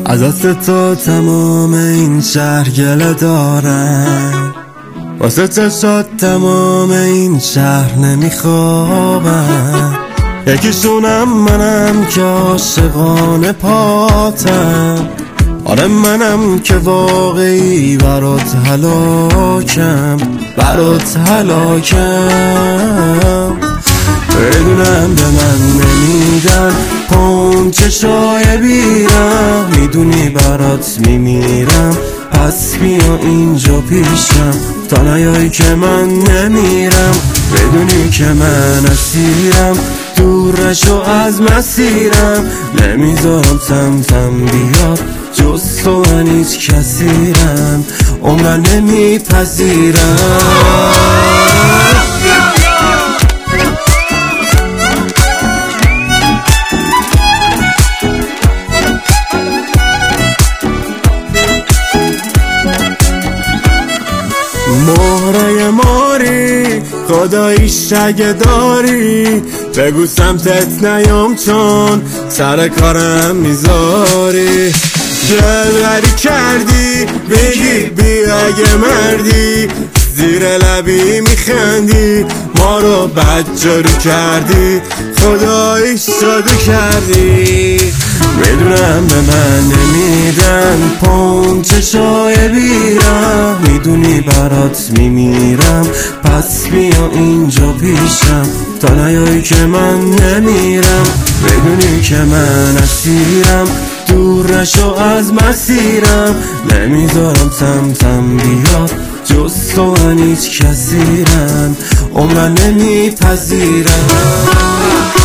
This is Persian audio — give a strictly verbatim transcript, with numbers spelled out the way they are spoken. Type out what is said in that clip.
ازت تو تمام این شهر گله دارن، واسه چشات تمام این شهر نمیخوابن. یکیشونم منم که عاشقانه پاتم، آره منم که واقعی برات هلاکم، برات هلاکم. بدونم به من نمیدن پون چشای بیرم، میدونی برات میمیرم، پس بیا اینجا پیشم تا نیایی که من نمیرم. بدونی که من اسیرم، دور نشو از مسیرم، نمیذارم تم تم بیاد جز تو من هیچ کسیرم، عمرن نمیپذیرم. مهره ماری خداییش اگه داری، بگو سمتت نیام چون سر کارم میذاری. دلبری کردی بگی بیا اگه مردی، زیر لبی میخندی ما رو بد جارو کردی، خداییش شادو کردی. میدونم به من نمیدن پون چشای بیرم، میدونی برات میمیرم، پس بیا اینجا پیشم تا نیایی که من نمیرم. بدونی که من اسیرم، دور نشو از مسیرم، نمیذارم تم تم بیاد جز تو من هیچ کسیرم، عمرن نمیپذیرم.